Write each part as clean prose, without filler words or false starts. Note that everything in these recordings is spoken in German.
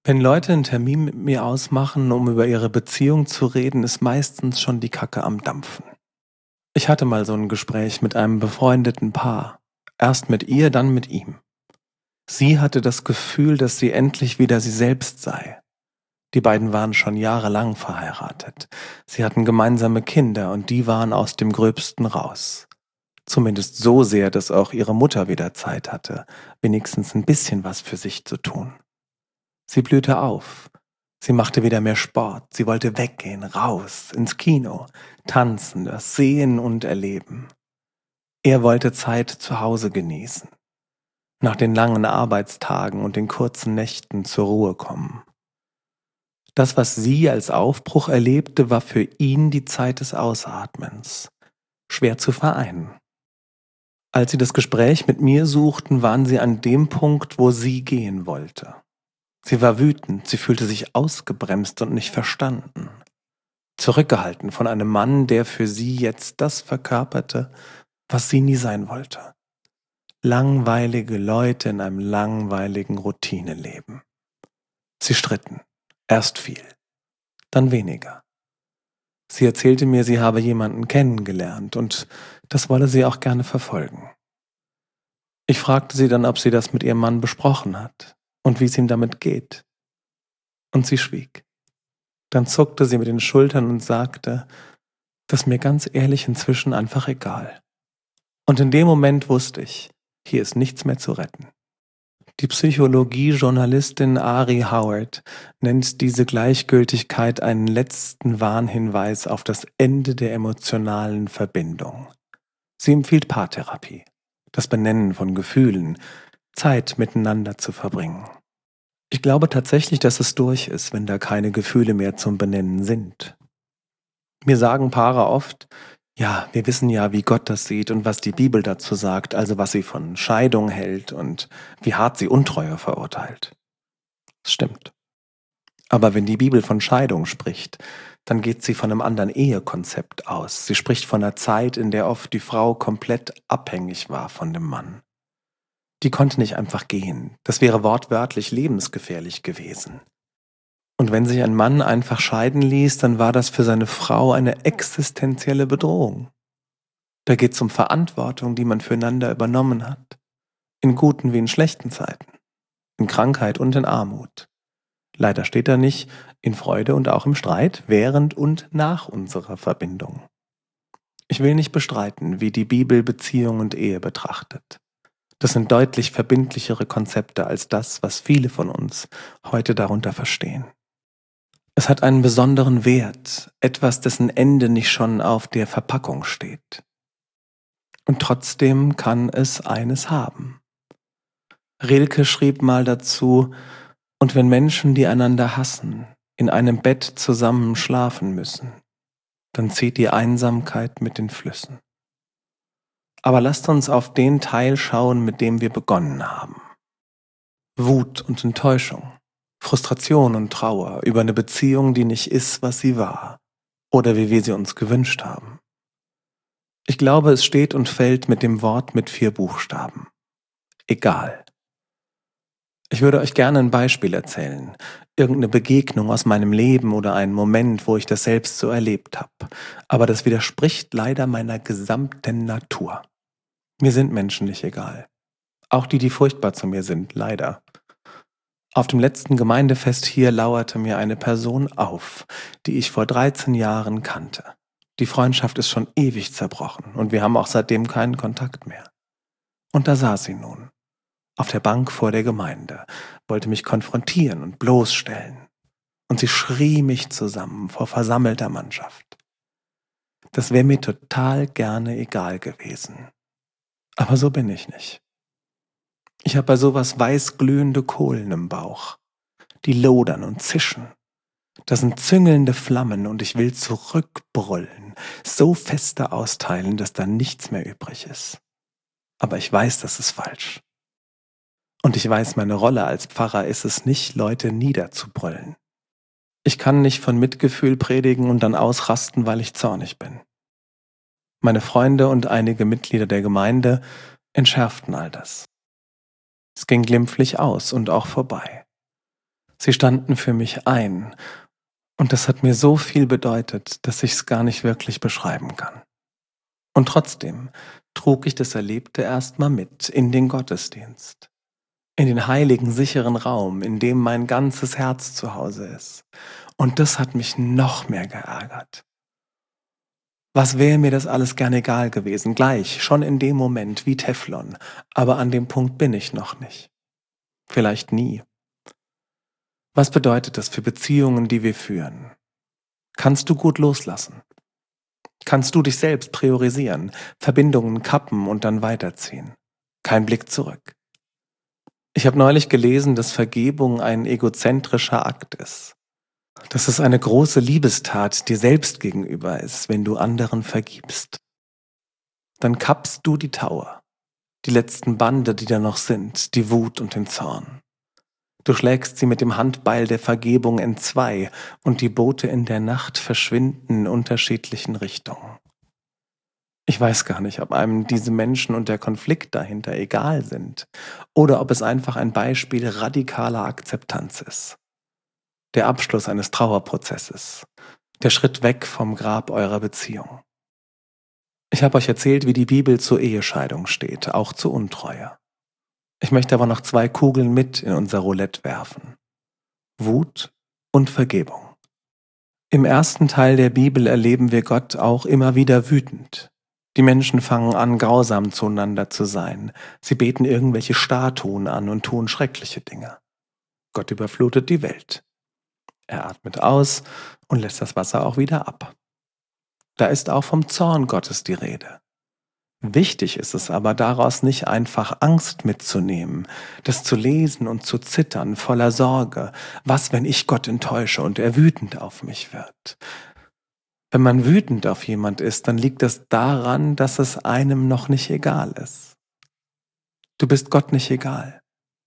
Wenn Leute einen Termin mit mir ausmachen, um über ihre Beziehung zu reden, ist meistens schon die Kacke am Dampfen. Ich hatte mal so ein Gespräch mit einem befreundeten Paar. Erst mit ihr, dann mit ihm. Sie hatte das Gefühl, dass sie endlich wieder sie selbst sei. Die beiden waren schon jahrelang verheiratet. Sie hatten gemeinsame Kinder und die waren aus dem Gröbsten raus. Zumindest so sehr, dass auch ihre Mutter wieder Zeit hatte, wenigstens ein bisschen was für sich zu tun. Sie blühte auf. Sie machte wieder mehr Sport. Sie wollte weggehen, raus, ins Kino, tanzen, das sehen und erleben. Er wollte Zeit zu Hause genießen. Nach den langen Arbeitstagen und den kurzen Nächten zur Ruhe kommen. Das, was sie als Aufbruch erlebte, war für ihn die Zeit des Ausatmens. Schwer zu vereinen. Als sie das Gespräch mit mir suchten, waren sie an dem Punkt, wo sie gehen wollte. Sie war wütend, sie fühlte sich ausgebremst und nicht verstanden. Zurückgehalten von einem Mann, der für sie jetzt das verkörperte, was sie nie sein wollte. Langweilige Leute in einem langweiligen Routineleben. Sie stritten. Erst viel, dann weniger. Sie erzählte mir, sie habe jemanden kennengelernt und das wolle sie auch gerne verfolgen. Ich fragte sie dann, ob sie das mit ihrem Mann besprochen hat und wie es ihm damit geht. Und sie schwieg. Dann zuckte sie mit den Schultern und sagte, das mir ganz ehrlich inzwischen einfach egal. Und in dem Moment wusste ich, hier ist nichts mehr zu retten. Die Psychologie-Journalistin Ari Howard nennt diese Gleichgültigkeit einen letzten Warnhinweis auf das Ende der emotionalen Verbindung. Sie empfiehlt Paartherapie, das Benennen von Gefühlen, Zeit miteinander zu verbringen. Ich glaube tatsächlich, dass es durch ist, wenn da keine Gefühle mehr zum Benennen sind. Mir sagen Paare oft, ja, wir wissen ja, wie Gott das sieht und was die Bibel dazu sagt, also was sie von Scheidung hält und wie hart sie Untreue verurteilt. Das stimmt. Aber wenn die Bibel von Scheidung spricht, dann geht sie von einem anderen Ehekonzept aus. Sie spricht von einer Zeit, in der oft die Frau komplett abhängig war von dem Mann. Die konnte nicht einfach gehen. Das wäre wortwörtlich lebensgefährlich gewesen. Und wenn sich ein Mann einfach scheiden ließ, dann war das für seine Frau eine existenzielle Bedrohung. Da geht es um Verantwortung, die man füreinander übernommen hat. In guten wie in schlechten Zeiten. In Krankheit und in Armut. Leider steht da nicht in Freude und auch im Streit, während und nach unserer Verbindung. Ich will nicht bestreiten, wie die Bibel Beziehung und Ehe betrachtet. Das sind deutlich verbindlichere Konzepte als das, was viele von uns heute darunter verstehen. Es hat einen besonderen Wert, etwas, dessen Ende nicht schon auf der Verpackung steht. Und trotzdem kann es eines haben. Rilke schrieb mal dazu, und wenn Menschen, die einander hassen, in einem Bett zusammen schlafen müssen, dann zieht die Einsamkeit mit den Flüssen. Aber lasst uns auf den Teil schauen, mit dem wir begonnen haben. Wut und Enttäuschung. Frustration und Trauer über eine Beziehung, die nicht ist, was sie war, oder wie wir sie uns gewünscht haben. Ich glaube, es steht und fällt mit dem Wort mit 4 Buchstaben. Egal. Ich würde euch gerne ein Beispiel erzählen, irgendeine Begegnung aus meinem Leben oder einen Moment, wo ich das selbst so erlebt habe. Aber das widerspricht leider meiner gesamten Natur. Mir sind Menschen nicht egal. Auch die furchtbar zu mir sind, leider. Auf dem letzten Gemeindefest hier lauerte mir eine Person auf, die ich vor 13 Jahren kannte. Die Freundschaft ist schon ewig zerbrochen und wir haben auch seitdem keinen Kontakt mehr. Und da saß sie nun, auf der Bank vor der Gemeinde, wollte mich konfrontieren und bloßstellen. Und sie schrie mich zusammen vor versammelter Mannschaft. Das wäre mir total gerne egal gewesen. Aber so bin ich nicht. Ich habe bei sowas weißglühende Kohlen im Bauch. Die lodern und zischen. Das sind züngelnde Flammen und ich will zurückbrüllen, so feste austeilen, dass da nichts mehr übrig ist. Aber ich weiß, das ist falsch. Und ich weiß, meine Rolle als Pfarrer ist es nicht, Leute niederzubrüllen. Ich kann nicht von Mitgefühl predigen und dann ausrasten, weil ich zornig bin. Meine Freunde und einige Mitglieder der Gemeinde entschärften all das. Es ging glimpflich aus und auch vorbei. Sie standen für mich ein. Und das hat mir so viel bedeutet, dass ich es gar nicht wirklich beschreiben kann. Und trotzdem trug ich das Erlebte erstmal mit in den Gottesdienst, in den heiligen, sicheren Raum, in dem mein ganzes Herz zu Hause ist. Und das hat mich noch mehr geärgert. Was wäre mir das alles gern egal gewesen, gleich, schon in dem Moment wie Teflon, aber an dem Punkt bin ich noch nicht. Vielleicht nie. Was bedeutet das für Beziehungen, die wir führen? Kannst du gut loslassen? Kannst du dich selbst priorisieren, Verbindungen kappen und dann weiterziehen? Kein Blick zurück. Ich habe neulich gelesen, dass Vergebung ein egozentrischer Akt ist. Dass es eine große Liebestat dir selbst gegenüber ist, wenn du anderen vergibst. Dann kappst du die Taue, die letzten Bande, die da noch sind, die Wut und den Zorn. Du schlägst sie mit dem Handbeil der Vergebung entzwei und die Boote in der Nacht verschwinden in unterschiedlichen Richtungen. Ich weiß gar nicht, ob einem diese Menschen und der Konflikt dahinter egal sind oder ob es einfach ein Beispiel radikaler Akzeptanz ist. Der Abschluss eines Trauerprozesses, der Schritt weg vom Grab eurer Beziehung. Ich habe euch erzählt, wie die Bibel zur Ehescheidung steht, auch zur Untreue. Ich möchte aber noch 2 Kugeln mit in unser Roulette werfen. Wut und Vergebung. Im ersten Teil der Bibel erleben wir Gott auch immer wieder wütend. Die Menschen fangen an, grausam zueinander zu sein. Sie beten irgendwelche Statuen an und tun schreckliche Dinge. Gott überflutet die Welt. Er atmet aus und lässt das Wasser auch wieder ab. Da ist auch vom Zorn Gottes die Rede. Wichtig ist es aber daraus nicht einfach Angst mitzunehmen, das zu lesen und zu zittern voller Sorge. Was, wenn ich Gott enttäusche und er wütend auf mich wird? Wenn man wütend auf jemand ist, dann liegt das daran, dass es einem noch nicht egal ist. Du bist Gott nicht egal.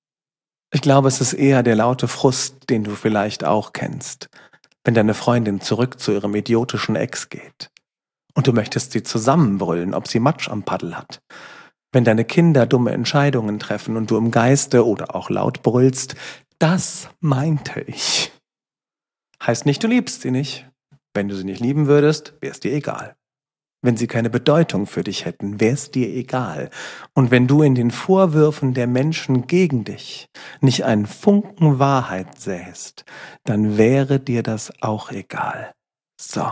Ich glaube, es ist eher der laute Frust, den du vielleicht auch kennst, wenn deine Freundin zurück zu ihrem idiotischen Ex geht. Und du möchtest sie zusammenbrüllen, ob sie Matsch am Paddel hat. Wenn deine Kinder dumme Entscheidungen treffen und du im Geiste oder auch laut brüllst, das meinte ich. Heißt nicht, du liebst sie nicht. Wenn du sie nicht lieben würdest, wär's dir egal. Wenn sie keine Bedeutung für dich hätten, wär's dir egal. Und wenn du in den Vorwürfen der Menschen gegen dich nicht einen Funken Wahrheit sähst, dann wäre dir das auch egal. So.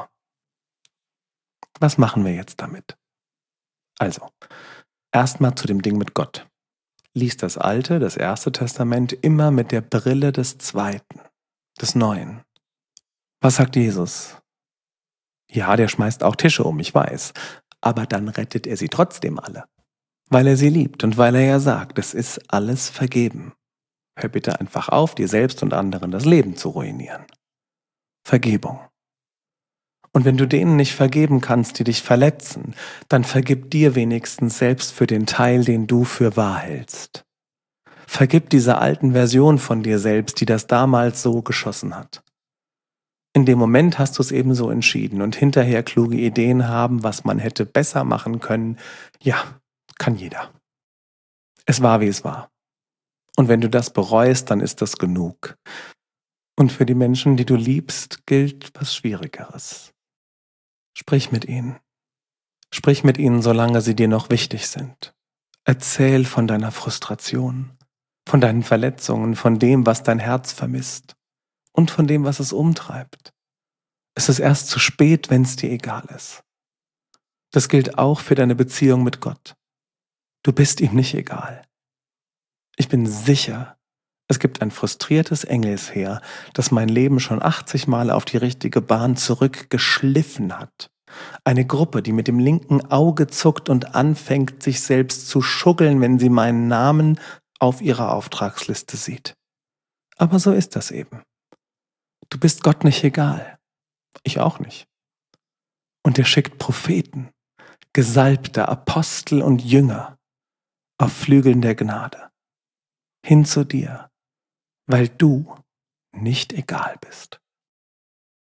Was machen wir jetzt damit? Also, erstmal zu dem Ding mit Gott. Lies das Alte, das Erste Testament immer mit der Brille des Zweiten, des Neuen. Was sagt Jesus? Ja, der schmeißt auch Tische um, ich weiß. Aber dann rettet er sie trotzdem alle. Weil er sie liebt und weil er ja sagt, es ist alles vergeben. Hör bitte einfach auf, dir selbst und anderen das Leben zu ruinieren. Vergebung. Und wenn du denen nicht vergeben kannst, die dich verletzen, dann vergib dir wenigstens selbst für den Teil, den du für wahr hältst. Vergib dieser alten Version von dir selbst, die das damals so geschossen hat. In dem Moment hast du es eben so entschieden und hinterher kluge Ideen haben, was man hätte besser machen können. Ja, kann jeder. Es war, wie es war. Und wenn du das bereust, dann ist das genug. Und für die Menschen, die du liebst, gilt was Schwierigeres. Sprich mit ihnen. Sprich mit ihnen, solange sie dir noch wichtig sind. Erzähl von deiner Frustration, von deinen Verletzungen, von dem, was dein Herz vermisst und von dem, was es umtreibt. Es ist erst zu spät, wenn es dir egal ist. Das gilt auch für deine Beziehung mit Gott. Du bist ihm nicht egal. Ich bin sicher, es gibt ein frustriertes Engelsheer, das mein Leben schon 80 Mal auf die richtige Bahn zurückgeschliffen hat. Eine Gruppe, die mit dem linken Auge zuckt und anfängt, sich selbst zu schuggeln, wenn sie meinen Namen auf ihrer Auftragsliste sieht. Aber so ist das eben. Du bist Gott nicht egal. Ich auch nicht. Und er schickt Propheten, Gesalbte, Apostel und Jünger auf Flügeln der Gnade hin zu dir, weil du nicht egal bist.